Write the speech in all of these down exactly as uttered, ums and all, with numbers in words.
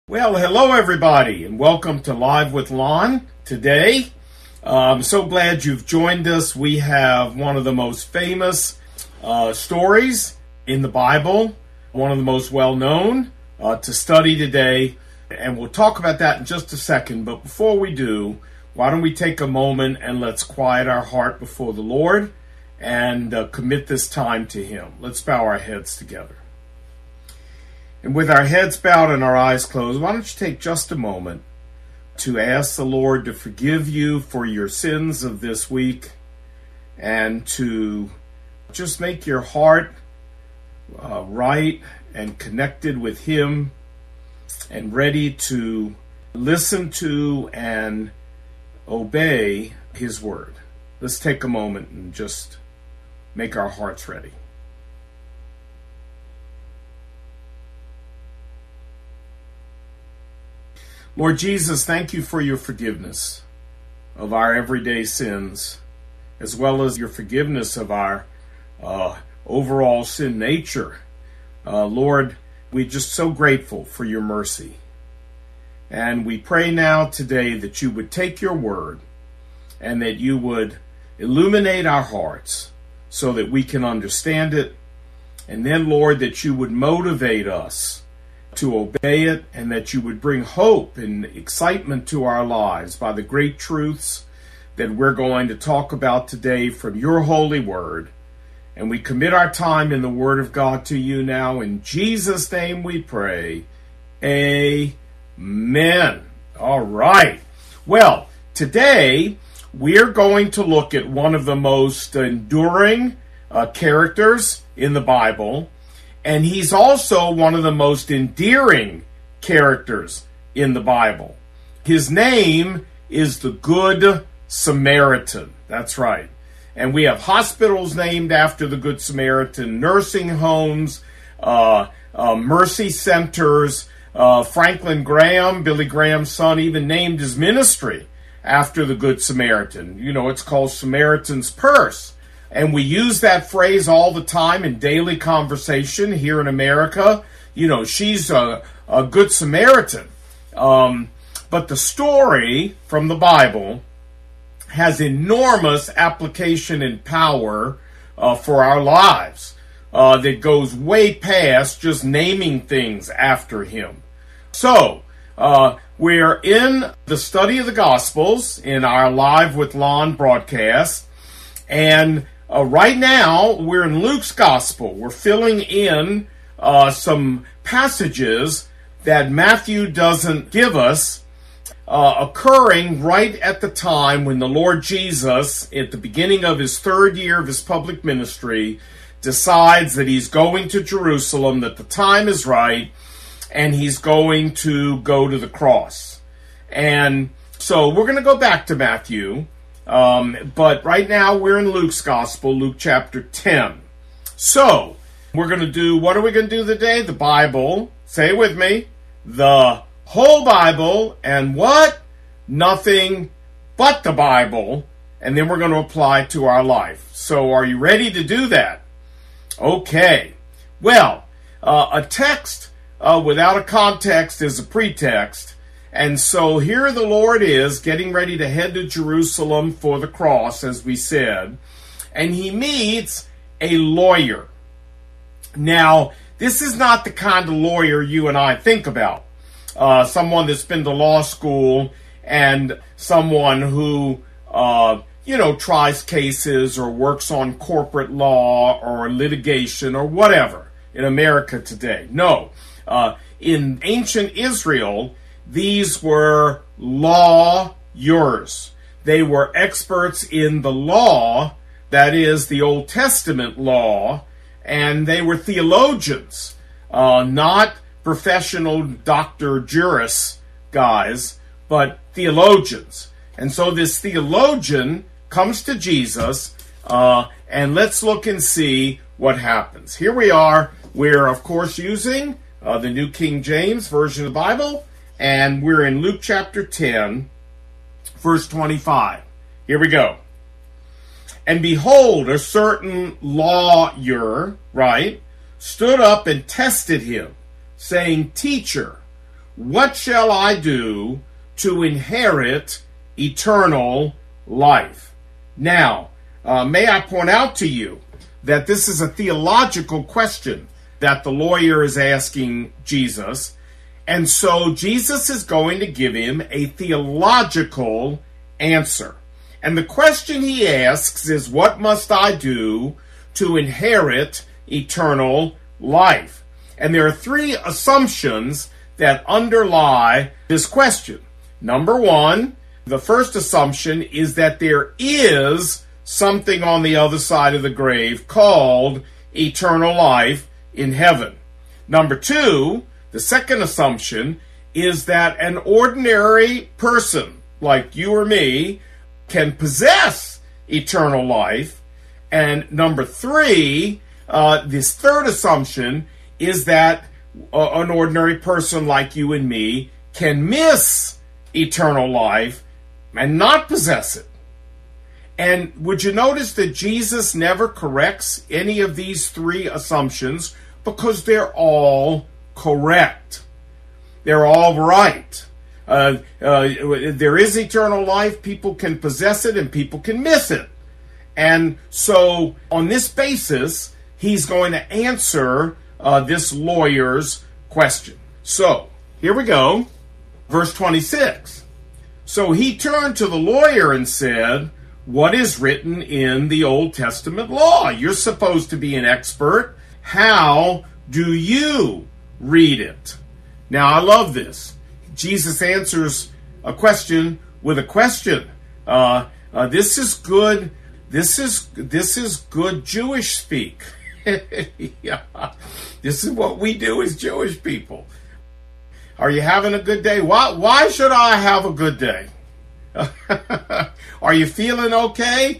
Well, hello everybody, and welcome to Live with Lon today. Uh, I'm so glad you've joined us. We have one of the most famous uh, stories in the Bible, one of the most well-known uh, to study today, and we'll talk about that in just a second. But before we do, why don't we take a moment and let's quiet our heart before the Lord and uh, commit this time to Him. Let's bow our heads together. And with our heads bowed and our eyes closed, why don't you take just a moment to ask the Lord to forgive you for your sins of this week and to just make your heart uh, right and connected with Him and ready to listen to and obey His word. Let's take a moment and just make our hearts ready. Lord Jesus, thank you for your forgiveness of our everyday sins, as well as your forgiveness of our uh, overall sin nature. Uh, Lord, we're just so grateful for your mercy. And we pray now today that you would take your word and that you would illuminate our hearts so that we can understand it. And then, Lord, that you would motivate us to obey it, and that you would bring hope and excitement to our lives by the great truths that we're going to talk about today from your holy word. And we commit our time in the word of God to you now. In Jesus' name we pray. Amen. All right. Well, today we're going to look at one of the most enduring uh, characters in the Bible. And he's also one of the most endearing characters in the Bible. His name is the Good Samaritan. That's right. And we have hospitals named after the Good Samaritan, nursing homes, uh, uh, mercy centers. Uh, Franklin Graham, Billy Graham's son, even named his ministry after the Good Samaritan. You know, it's called Samaritan's Purse. And we use that phrase all the time in daily conversation here in America. You know, she's a, a good Samaritan. Um, but the story from the Bible has enormous application and power uh, for our lives uh, that goes way past just naming things after him. So, uh, we're in the study of the Gospels in our Live with Lon broadcast. And Uh, right now, we're in Luke's Gospel. We're filling in uh, some passages that Matthew doesn't give us, uh, occurring right at the time when the Lord Jesus, at the beginning of his third year of his public ministry, decides that he's going to Jerusalem, that the time is right, and he's going to go to the cross. And so we're going to go back to Matthew. Um, but right now we're in Luke's Gospel, Luke chapter ten. So, we're going to do, what are we going to do today? The Bible. Say it with me. The whole Bible, and what? Nothing but the Bible. And then we're going to apply it to our life. So, are you ready to do that? Okay. Well, uh, a text uh, without a context is a pretext. And so here the Lord is getting ready to head to Jerusalem for the cross, as we said, and he meets a lawyer. Now, this is not the kind of lawyer you and I think about. Uh, someone that's been to law school and someone who, uh, you know, tries cases or works on corporate law or litigation or whatever in America today. No. Uh, in ancient Israel, these were lawyers. They were experts in the law, that is, the Old Testament law, and they were theologians, uh, not professional doctor juris guys, but theologians. And so this theologian comes to Jesus, uh, and let's look and see what happens. Here we are. We're, of course, using uh, the New King James Version of the Bible. And we're in Luke chapter ten, verse twenty-five. Here we go. And behold, a certain lawyer, right, stood up and tested him, saying, Teacher, what shall I do to inherit eternal life? Now, uh, may I point out to you that this is a theological question that the lawyer is asking Jesus. And so Jesus is going to give him a theological answer. And the question he asks is, what must I do to inherit eternal life? And there are three assumptions that underlie this question. Number one, the first assumption is that there is something on the other side of the grave called eternal life in heaven. Number two, the second assumption is that an ordinary person like you or me can possess eternal life. And number three, uh, this third assumption is that uh, an ordinary person like you and me can miss eternal life and not possess it. And would you notice that Jesus never corrects any of these three assumptions, because they're all correct. They're all right. Uh, uh, there is eternal life. People can possess it and people can miss it. And so on this basis, he's going to answer uh, this lawyer's question. So here we go. Verse twenty-six. So he turned to the lawyer and said, what is written in the Old Testament law? You're supposed to be an expert. How do you read it? Now, I love this. Jesus answers a question with a question. Uh, uh, this is good. This is this is good Jewish speak. Yeah. This is what we do as Jewish people. Are you having a good day? Why, why should I have a good day? Are you feeling okay?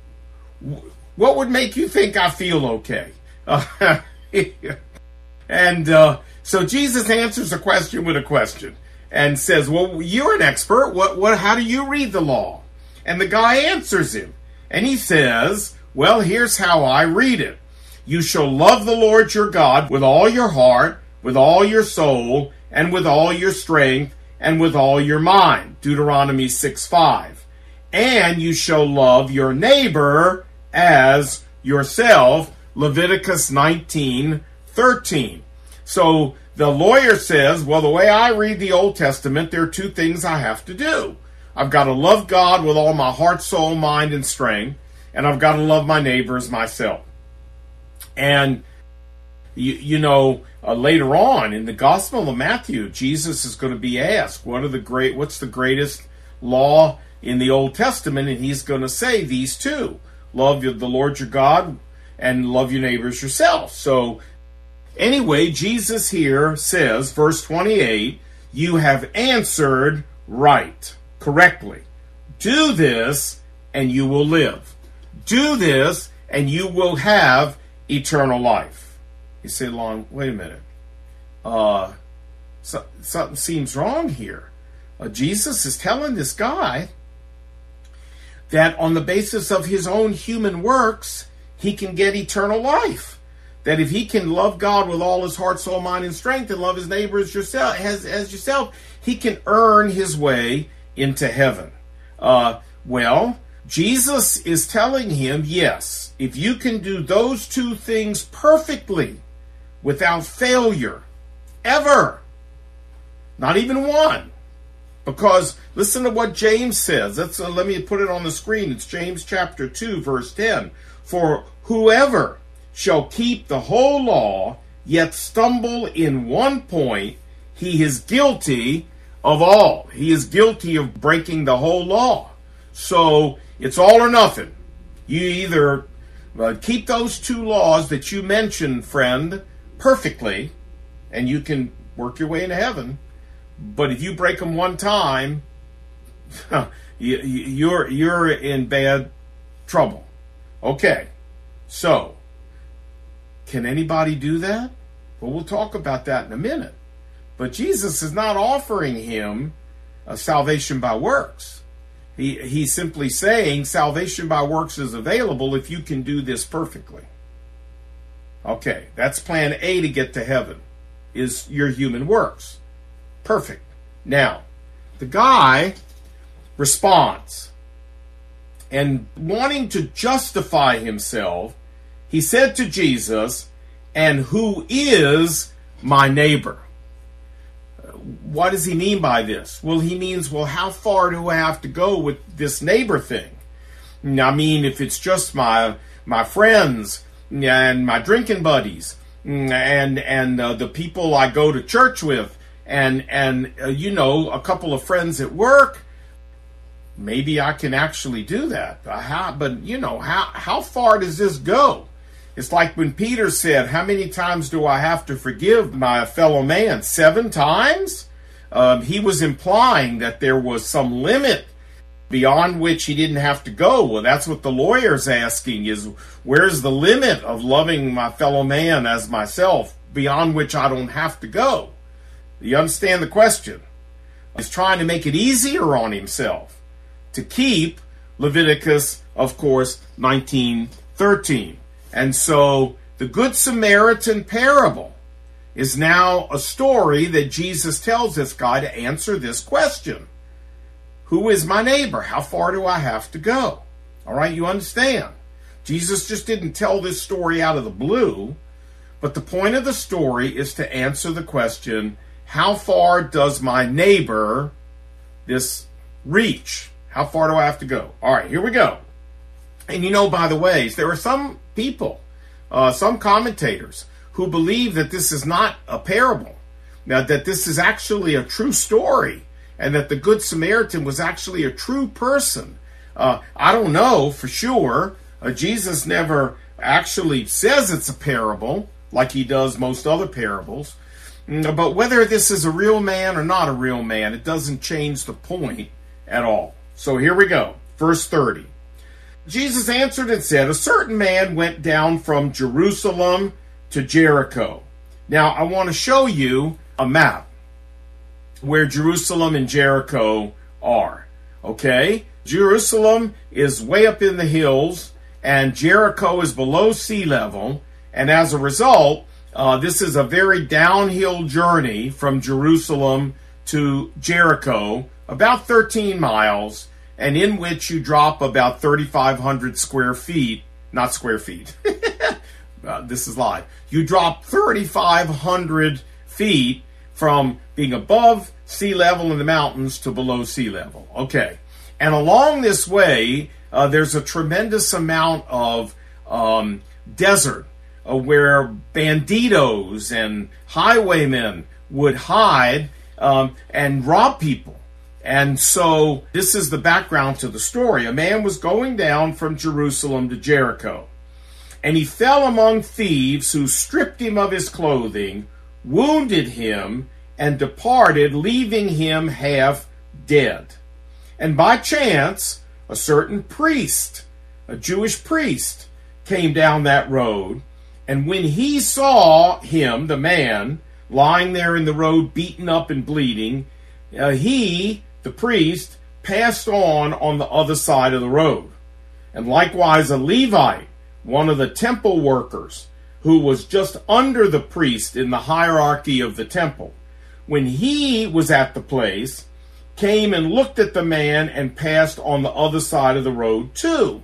What would make you think I feel okay? Uh, and uh, so Jesus answers a question with a question and says, well, you're an expert. What, what, how do you read the law? And the guy answers him. And he says, well, here's how I read it. You shall love the Lord your God with all your heart, with all your soul, and with all your strength, and with all your mind. Deuteronomy six five. And you shall love your neighbor as yourself. Leviticus nineteen thirteen. So the lawyer says, well, the way I read the Old Testament, there are two things I have to do. I've got to love God with all my heart, soul, mind, and strength, and I've got to love my neighbor as myself. And, you, you know, uh, later on in the Gospel of Matthew, Jesus is going to be asked, what are the great, what's the greatest law in the Old Testament? And he's going to say these two. Love the Lord your God and love your neighbors yourself. So, anyway, Jesus here says, verse twenty-eight, you have answered right, correctly. Do this and you will live. Do this and you will have eternal life. You say, Lon, wait a minute. Uh, so, something seems wrong here. Uh, Jesus is telling this guy that on the basis of his own human works, he can get eternal life. That if he can love God with all his heart, soul, mind, and strength, and love his neighbor as yourself, as, as yourself, he can earn his way into heaven. Uh, well, Jesus is telling him, yes, if you can do those two things perfectly, without failure, ever, not even one, because listen to what James says. Let's, uh, let me put it on the screen. It's James chapter two, verse ten. For whoever shall keep the whole law, yet stumble in one point, he is guilty of all. He is guilty of breaking the whole law. So it's all or nothing. You either uh, keep those two laws that you mentioned, friend, perfectly, and you can work your way into heaven. But if you break them one time, you, you're you're in bad trouble. Okay, so can anybody do that? Well, we'll talk about that in a minute. But Jesus is not offering him a salvation by works. He he's simply saying salvation by works is available if you can do this perfectly. Okay, that's plan A to get to heaven, is your human works. Perfect. Now, the guy responds, and wanting to justify himself, he said to Jesus, "And who is my neighbor?" What does he mean by this? Well, he means, well, how far do I have to go with this neighbor thing? I mean, if it's just my my friends and my drinking buddies and and uh, the people I go to church with, and and uh, you know, a couple of friends at work, maybe I can actually do that. But how, but you know, how how far does this go? It's like when Peter said, "How many times do I have to forgive my fellow man? Seven times?" Um, he was implying that there was some limit beyond which he didn't have to go. Well, that's what the lawyer's asking, is where's the limit of loving my fellow man as myself, beyond which I don't have to go? You understand the question? He's trying to make it easier on himself to keep Leviticus, of course, nineteen thirteen. And so the Good Samaritan parable is now a story that Jesus tells this guy to answer this question. Who is my neighbor? How far do I have to go? All right, you understand. Jesus just didn't tell this story out of the blue, but the point of the story is to answer the question, how far does my neighbor, this, reach? How far do I have to go? All right, here we go. And you know, by the way, there are some people, uh, some commentators, who believe that this is not a parable, now that this is actually a true story, and that the Good Samaritan was actually a true person. Uh, I don't know for sure. Uh, Jesus never actually says it's a parable, like he does most other parables. But whether this is a real man or not a real man, it doesn't change the point at all. So here we go. Verse thirty. Jesus answered and said, "A certain man went down from Jerusalem to Jericho." Now, I want to show you a map where Jerusalem and Jericho are. Okay? Jerusalem is way up in the hills, and Jericho is below sea level, and as a result, uh, this is a very downhill journey from Jerusalem to Jericho, about thirteen miles, and in which you drop about thirty-five hundred square feet, not square feet, uh, this is live, you drop thirty-five hundred feet from being above sea level in the mountains to below sea level. Okay. And along this way, uh, there's a tremendous amount of um, desert uh, where banditos and highwaymen would hide um, and rob people. And so this is the background to the story. A man was going down from Jerusalem to Jericho, and he fell among thieves who stripped him of his clothing, wounded him, and departed, leaving him half dead. And by chance, a certain priest, a Jewish priest, came down that road, and when he saw him, the man, lying there in the road, beaten up and bleeding, uh, he, the priest, passed on on the other side of the road. And likewise a Levite, one of the temple workers, who was just under the priest in the hierarchy of the temple, when he was at the place, came and looked at the man and passed on the other side of the road too.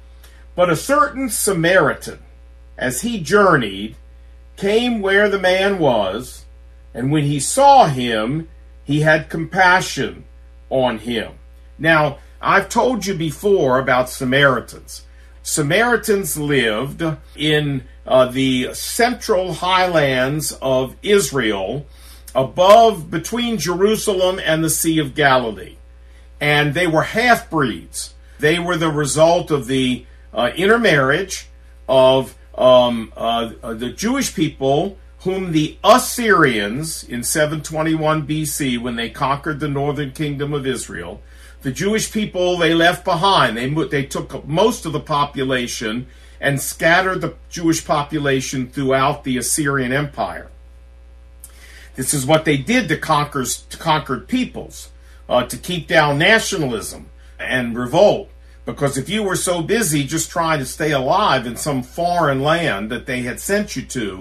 But a certain Samaritan, as he journeyed, came where the man was, and when he saw him, he had compassion on him. Now, I've told you before about Samaritans. Samaritans lived in uh, the central highlands of Israel, above, between Jerusalem and the Sea of Galilee. And they were half-breeds. They were the result of the uh, intermarriage of um, uh, the Jewish people, whom the Assyrians, in seven twenty-one B C, when they conquered the northern kingdom of Israel, the Jewish people they left behind. They, they took most of the population and scattered the Jewish population throughout the Assyrian Empire. This is what they did to, conquers, to conquered peoples, uh, to keep down nationalism and revolt. Because if you were so busy just trying to stay alive in some foreign land that they had sent you to,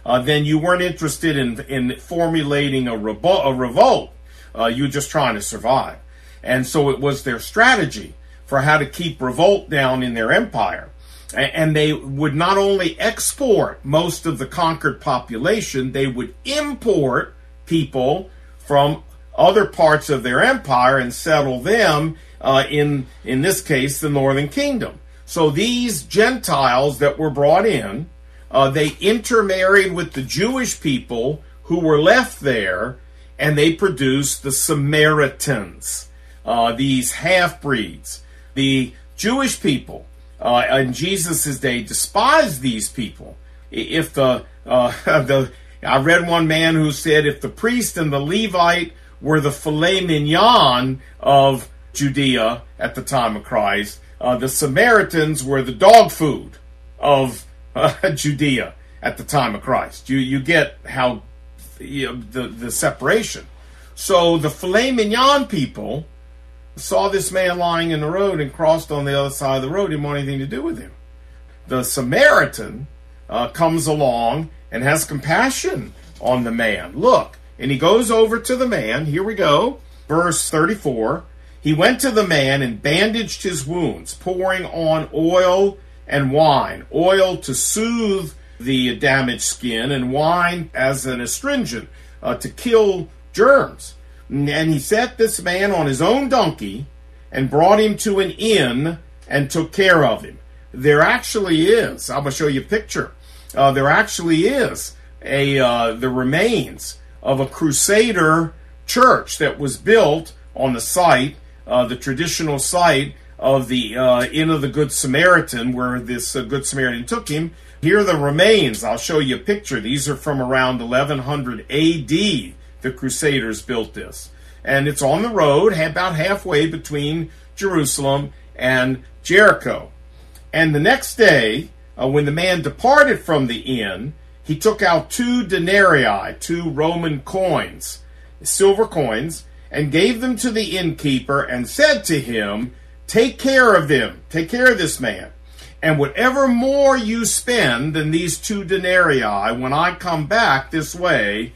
uh, then you weren't interested in, in formulating a, rebo- a revolt. Uh, you were just trying to survive. And so it was their strategy for how to keep revolt down in their empire. And they would not only export most of the conquered population, they would import people from other parts of their empire and settle them uh, in, in this case, the northern kingdom. So these Gentiles that were brought in, uh, they intermarried with the Jewish people who were left there, and they produced the Samaritans, uh, these half-breeds. The Jewish people uh, in Jesus' day despised these people. If the, uh, the, I read one man who said if the priest and the Levite were the filet mignon of Judea at the time of Christ, uh, the Samaritans were the dog food of uh, Judea at the time of Christ. You you get how you know, the the separation. So the filet mignon people saw this man lying in the road and crossed on the other side of the road, didn't want anything to do with him. The Samaritan uh, comes along and has compassion on the man. Look, and he goes over to the man. Here we go. Verse thirty-four. He went to the man and bandaged his wounds, pouring on oil and wine. Oil to soothe the damaged skin, and wine as an astringent uh, to kill germs. And he set this man on his own donkey and brought him to an inn and took care of him. There actually is, I'm going to show you a picture. Uh, there actually is a uh, the remains of a Crusader church that was built on the site, uh, the traditional site of the uh, Inn of the Good Samaritan, where this uh, Good Samaritan took him. Here are the remains. I'll show you a picture. These are from around eleven hundred A D. The Crusaders built this. And it's on the road, about halfway between Jerusalem and Jericho. And the next day, uh, when the man departed from the inn, he took out two denarii, two Roman coins, silver coins, and gave them to the innkeeper and said to him, take care of them, take care of this man. And whatever more you spend than these two denarii, when I come back this way,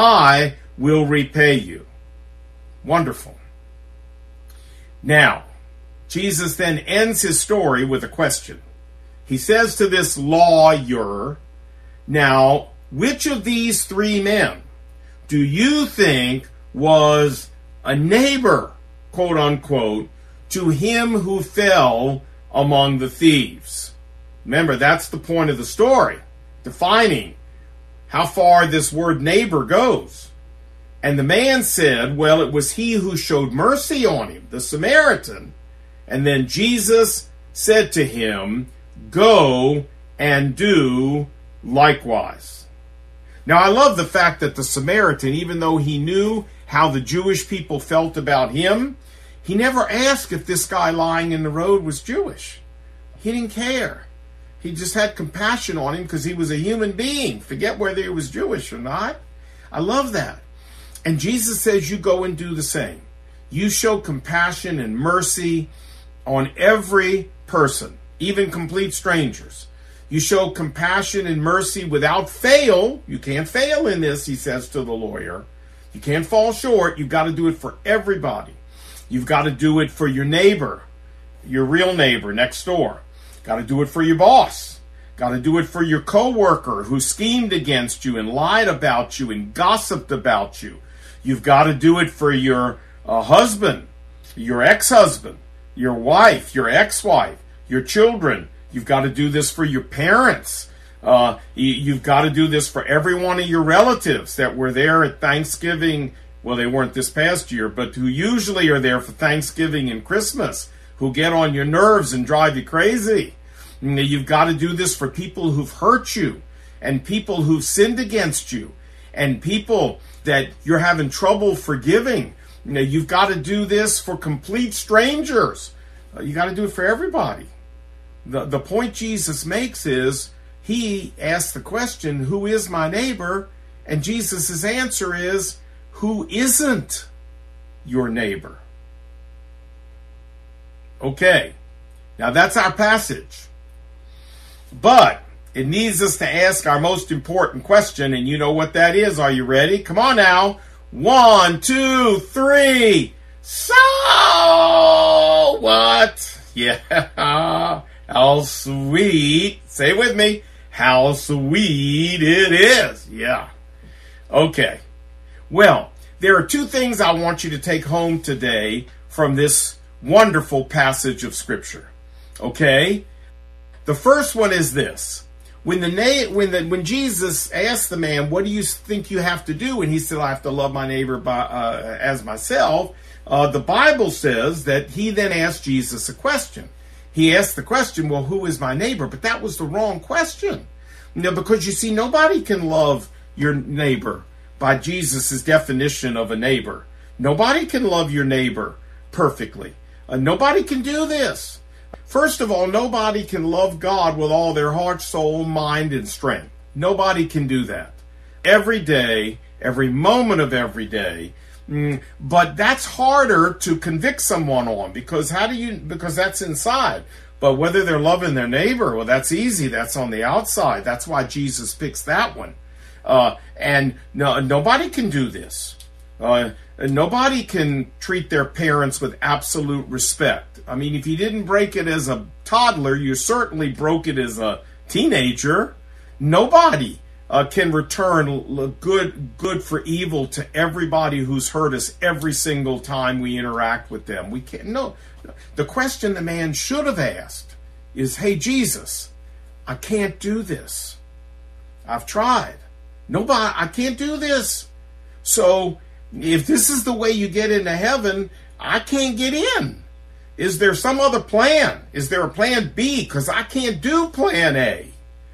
I will repay you. Wonderful. Now, Jesus then ends his story with a question. He says to this lawyer, now, which of these three men do you think was a neighbor, quote unquote, to him who fell among the thieves? Remember, that's the point of the story, defining how far this word neighbor goes. And the man said, well, it was he who showed mercy on him, the Samaritan. And then Jesus said to him, go and do likewise. Now, I love the fact that the Samaritan, even though he knew how the Jewish people felt about him, he never asked if this guy lying in the road was Jewish. He didn't care. He just had compassion on him because he was a human being. Forget whether he was Jewish or not. I love that. And Jesus says you go and do the same. You show compassion and mercy on every person, even complete strangers. You show compassion and mercy without fail. You can't fail in this, he says to the lawyer. You can't fall short. You've got to do it for everybody. You've got to do it for your neighbor, your real neighbor next door. Got to do it for your boss. Got to do it for your coworker who schemed against you and lied about you and gossiped about you. You've got to do it for your uh, husband, your ex-husband, your wife, your ex-wife, your children. You've got to do this for your parents. Uh, you, you've got to do this for every one of your relatives that were there at Thanksgiving. Well, they weren't this past year, but who usually are there for Thanksgiving and Christmas, who get on your nerves and drive you crazy. You know, you've got to do this for people who've hurt you and people who've sinned against you and people that you're having trouble forgiving. You know, you've got to do this for complete strangers. Uh, you got to do it for everybody. The, the point Jesus makes is, he asks the question, who is my neighbor? And Jesus' answer is, who isn't your neighbor? Okay, now that's our passage. But it needs us to ask our most important question, and you know what that is. Are you ready? Come on now. One, two, three. So what? Yeah. How sweet. Say it with me. How sweet it is. Yeah. Okay. Well, there are two things I want you to take home today from this wonderful passage of Scripture. Okay? The first one is this. When the na- when the when Jesus asked the man, "What do you think you have to do?" and he said, "I have to love my neighbor by, uh, as myself," uh, the Bible says that he then asked Jesus a question. He asked the question, "Well, who is my neighbor?" But that was the wrong question. You know, because you see, nobody can love your neighbor by Jesus' definition of a neighbor. Nobody can love your neighbor perfectly. Uh, nobody can do this. First of all, nobody can love God with all their heart, soul, mind, and strength. Nobody can do that. Every day, every moment of every day. Mm, but that's harder to convict someone on because how do you, because that's inside. But whether they're loving their neighbor, well, that's easy. That's on the outside. That's why Jesus picks that one. Uh, and no, nobody can do this. Uh, nobody can treat their parents with absolute respect. I mean, if you didn't break it as a toddler, you certainly broke it as a teenager. Nobody uh, can return good good for evil to everybody who's hurt us every single time we interact with them. We can't. No. The question the man should have asked is, "Hey, Jesus, I can't do this. I've tried. Nobody, I can't do this. So if this is the way you get into heaven, I can't get in. Is there some other plan? Is there a plan B? Because I can't do plan A.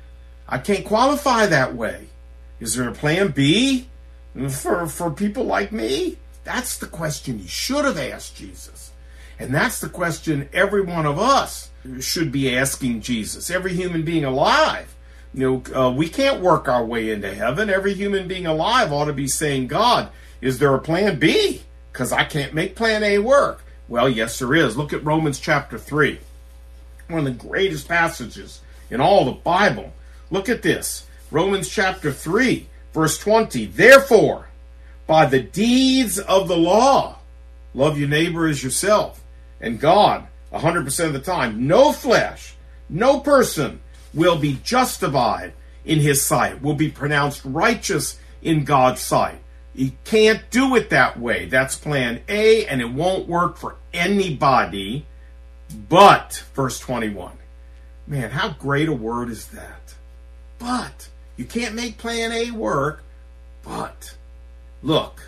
I can't qualify that way. Is there a plan B for, for people like me?" That's the question you should have asked Jesus. And that's the question every one of us should be asking Jesus. Every human being alive. You know, uh, we can't work our way into heaven. Every human being alive ought to be saying, "God, is there a plan B? Because I can't make plan A work." Well, yes, there is. Look at Romans chapter three. One of the greatest passages in all the Bible. Look at this. Romans chapter three, verse twenty. "Therefore, by the deeds of the law, love your neighbor as yourself." And God, one hundred percent of the time, no flesh, no person will be justified in his sight, will be pronounced righteous in God's sight. You can't do it that way. That's plan A, and it won't work for anybody. But, verse twenty-one, man, how great a word is that? But, you can't make plan A work, but, look,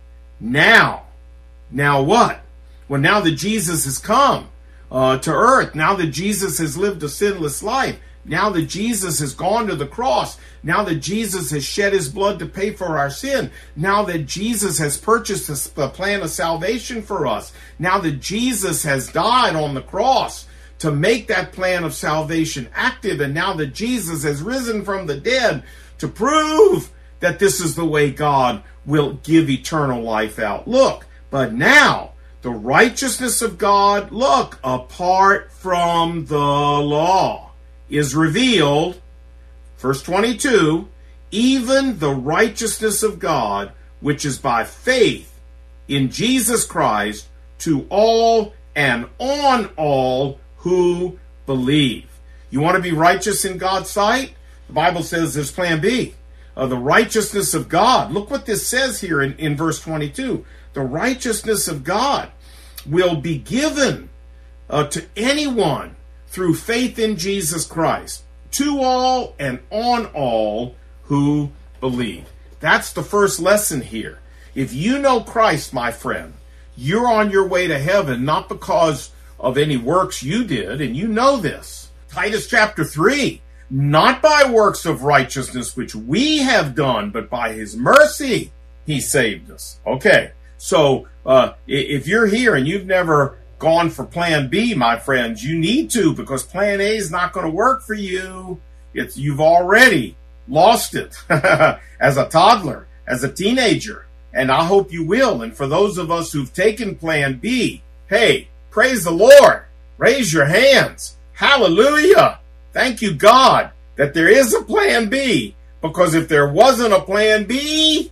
now, now what? Well, now that Jesus has come uh, to earth, now that Jesus has lived a sinless life, now that Jesus has gone to the cross, now that Jesus has shed his blood to pay for our sin, now that Jesus has purchased a plan of salvation for us, now that Jesus has died on the cross to make that plan of salvation active, and now that Jesus has risen from the dead to prove that this is the way God will give eternal life out. Look, but now the righteousness of God, look, apart from the law, is revealed, verse twenty-two, even the righteousness of God, which is by faith in Jesus Christ, to all and on all who believe. You want to be righteous in God's sight? The Bible says there's plan B. Uh, the righteousness of God. Look what this says here in, in verse twenty-two. The righteousness of God will be given uh, to anyone through faith in Jesus Christ, to all and on all who believe. That's the first lesson here. If you know Christ, my friend, you're on your way to heaven, not because of any works you did, and you know this. Titus chapter three, not by works of righteousness which we have done, but by his mercy he saved us. Okay, so uh, if you're here and you've never gone for plan B, my friends, you need to, because plan A is not going to work for you. It's, you've already lost it as a toddler, as a teenager, and I hope you will. And for those of us who've taken plan B, hey, praise the Lord. Raise your hands. Hallelujah. Thank you, God. that there is a plan B, because if there wasn't a plan B,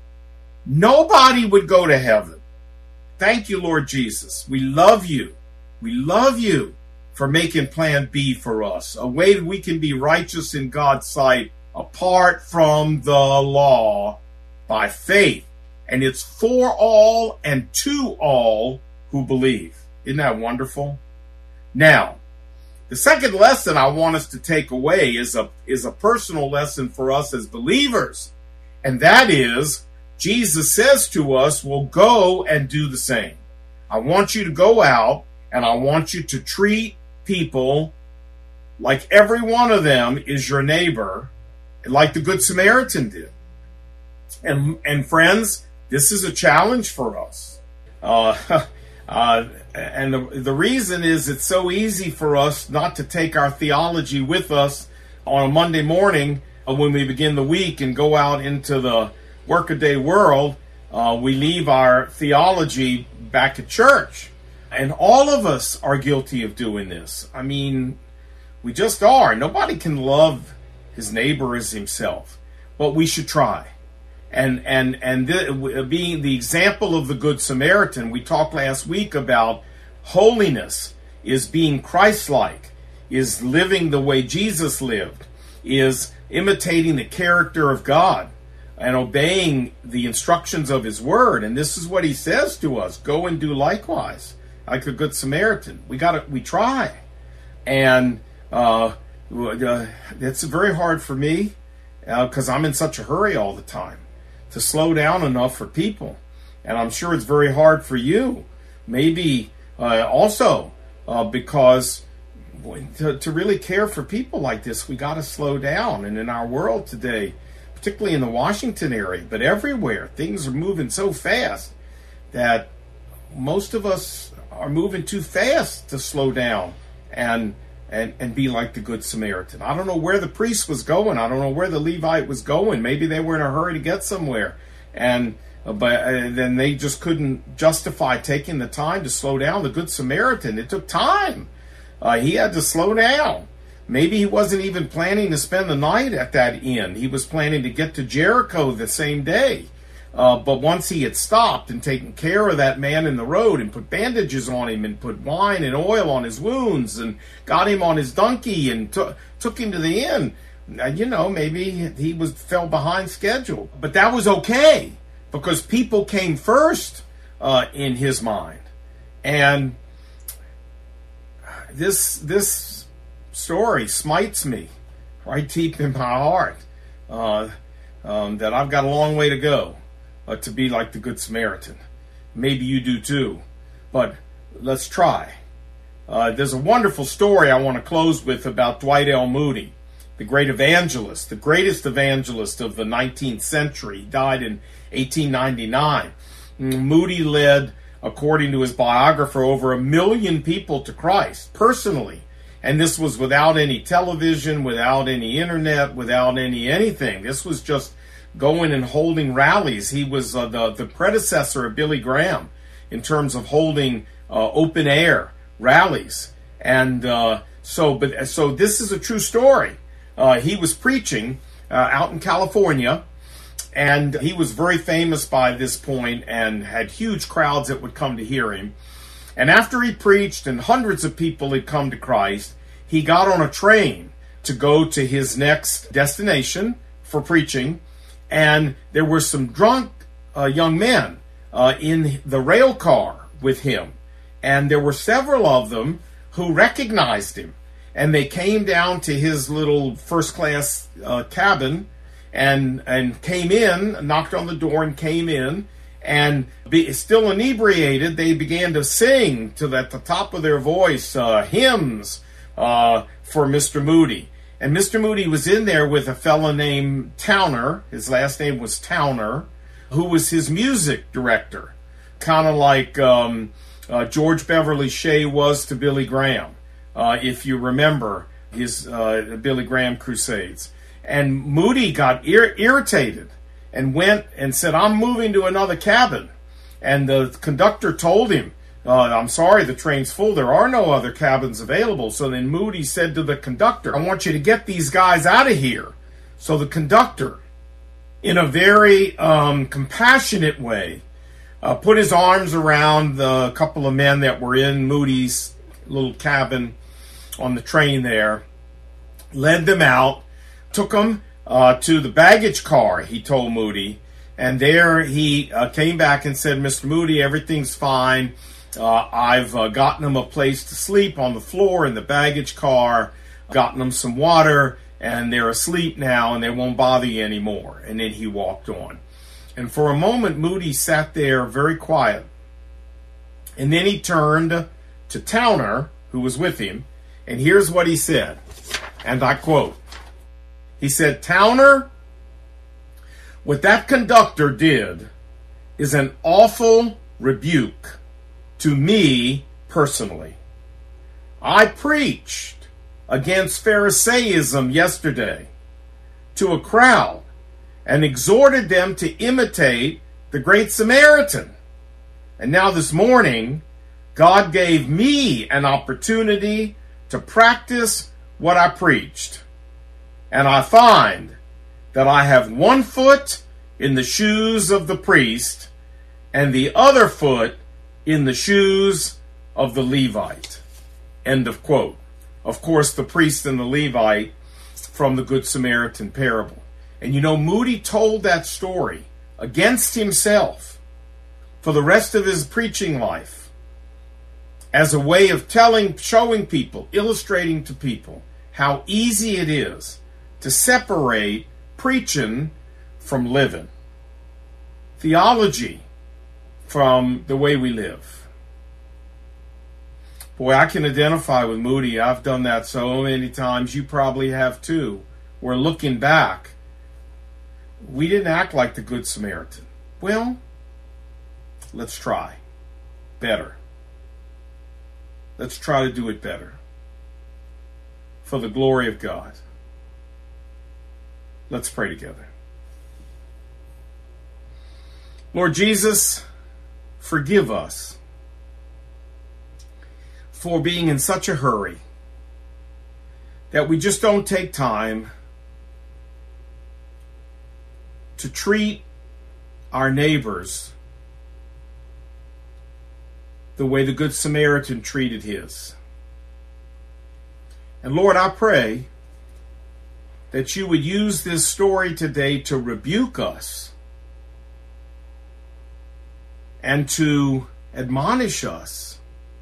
nobody would go to heaven. Thank you, Lord Jesus. We love you. We love you for making plan B for us, a way that we can be righteous in God's sight apart from the law by faith. And it's for all and to all who believe. Isn't that wonderful? Now, the second lesson I want us to take away is a, is a personal lesson for us as believers. And that is, Jesus says to us, well, go and do the same. I want you to go out and I want you to treat people like every one of them is your neighbor, like the Good Samaritan did. And, and friends, this is a challenge for us. Uh, uh, and the, the reason is it's so easy for us not to take our theology with us on a Monday morning when we begin the week and go out into the workaday world. Uh, we leave our theology back at church. And all of us are guilty of doing this. I mean, we just are. Nobody can love his neighbor as himself, but we should try. And and and th- being the example of the Good Samaritan, we talked last week about holiness is being Christ-like, is living the way Jesus lived, is imitating the character of God and obeying the instructions of his word. And this is what he says to us: go and do likewise, like the Good Samaritan. We got to, we try. And uh, uh, it's very hard for me because uh, I'm in such a hurry all the time to slow down enough for people. And I'm sure it's very hard for you. Maybe uh, also uh, because to, to really care for people like this, we got to slow down. And in our world today, particularly in the Washington area, but everywhere, things are moving so fast that most of us are moving too fast to slow down and and and be like the Good Samaritan. I don't know where the priest was going. I don't know where the Levite was going. Maybe they were in a hurry to get somewhere, and uh, but uh, then they just couldn't justify taking the time to slow down. The Good Samaritan, it took time. Uh, he had to slow down. Maybe he wasn't even planning to spend the night at that inn. He was planning to get to Jericho the same day. Uh, but once he had stopped and taken care of that man in the road and put bandages on him and put wine and oil on his wounds and got him on his donkey and t- took him to the inn, uh, you know, maybe he was fell behind schedule. But that was okay because people came first uh, in his mind. And this this story smites me right deep in my heart uh, um, that I've got a long way to go. Uh, to be like the Good Samaritan. Maybe you do too, but let's try. Uh, there's a wonderful story I want to close with about Dwight L. Moody, the great evangelist, the greatest evangelist of the nineteenth century. He died in eighteen ninety-nine. Moody led, according to his biographer, over a million people to Christ personally. And this was without any television, without any internet, without any anything. This was just going and holding rallies. He was uh, the, the predecessor of Billy Graham in terms of holding uh, open air rallies. And uh, so, but so this is a true story. Uh, he was preaching uh, out in California, and he was very famous by this point and had huge crowds that would come to hear him. And after he preached and hundreds of people had come to Christ, he got on a train to go to his next destination for preaching. And there were some drunk uh, young men uh, in the rail car with him. And there were several of them who recognized him. And they came down to his little first-class uh, cabin and and came in, knocked on the door and came in. And be, still inebriated, they began to sing to the, at the top of their voice uh, hymns uh, for Mister Moody. And Mister Moody was in there with a fellow named Towner. His last name was Towner, who was his music director, kind of like um, uh, George Beverly Shea was to Billy Graham, uh, if you remember his uh, Billy Graham crusades. And Moody got ir- irritated and went and said, "I'm moving to another cabin." And the conductor told him, uh, I'm sorry, the train's full. There are no other cabins available. So then Moody said to the conductor, I want you to get these guys out of here. So the conductor, in a very um, compassionate way, uh, put his arms around the couple of men that were in Moody's little cabin on the train there, led them out, took them uh, to the baggage car, he told Moody, and there he uh, came back and said, Mister Moody, everything's fine. Uh, I've uh, gotten them a place to sleep on the floor in the baggage car, gotten them some water, and they're asleep now, and they won't bother you anymore. And then he walked on. And for a moment, Moody sat there very quiet. And then he turned to Towner, who was with him, and here's what he said, and I quote, he said, Towner, what that conductor did is an awful rebuke to me personally. I preached against Pharisaism yesterday to a crowd and exhorted them to imitate the Great Samaritan. And now this morning, God gave me an opportunity to practice what I preached. And I find that I have one foot in the shoes of the priest and the other foot in the shoes of the Levite. End of quote. Of course, the priest and the Levite from the Good Samaritan parable. And you know, Moody told that story against himself for the rest of his preaching life as a way of telling, showing people, illustrating to people how easy it is to separate preaching from living, theology from the way we live. Boy, I can identify with Moody. I've done that so many times. You probably have too. We're looking back. We didn't act like the Good Samaritan. Well, let's try better. Let's try to do it better for the glory of God. Let's pray together. Lord Jesus, forgive us for being in such a hurry that we just don't take time to treat our neighbors the way the Good Samaritan treated his. And Lord, I pray that you would use this story today to rebuke us and to admonish us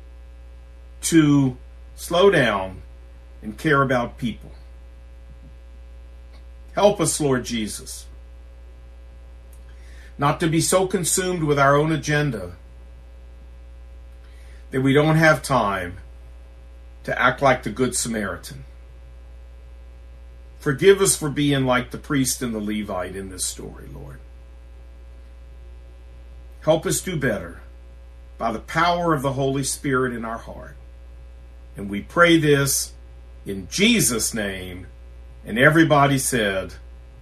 to slow down and care about people. Help us, Lord Jesus, not to be so consumed with our own agenda that we don't have time to act like the Good Samaritan. Forgive us for being like the priest and the Levite in this story, Lord. Help us do better by the power of the Holy Spirit in our heart. And we pray this in Jesus' name. And everybody said,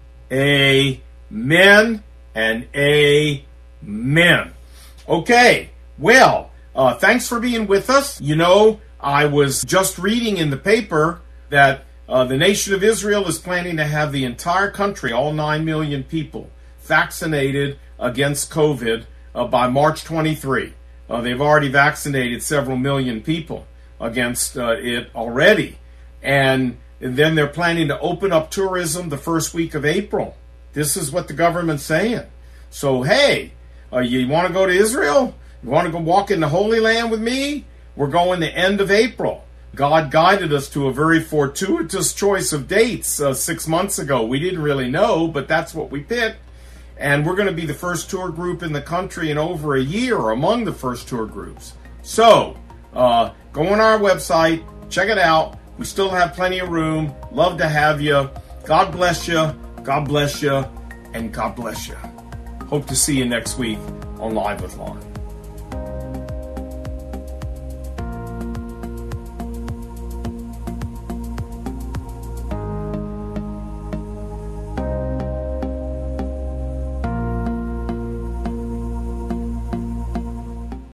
amen and amen. Okay, well, uh, thanks for being with us. You know, I was just reading in the paper that uh, the nation of Israel is planning to have the entire country, all nine million people, vaccinated against COVID uh, by March twenty-third. Uh, they've already vaccinated several million people against uh, it already. And, and then they're planning to open up tourism the first week of April. This is what the government's saying. So, hey, uh, you want to go to Israel? You want to go walk in the Holy Land with me? We're going the end of April. God guided us to a very fortuitous choice of dates uh, six months ago. We didn't really know, but that's what we picked. And we're going to be the first tour group in the country in over a year, or among the first tour groups. So, uh, go on our website, check it out. We still have plenty of room. Love to have you. God bless you. God bless you. And God bless you. Hope to see you next week on Live with Lon.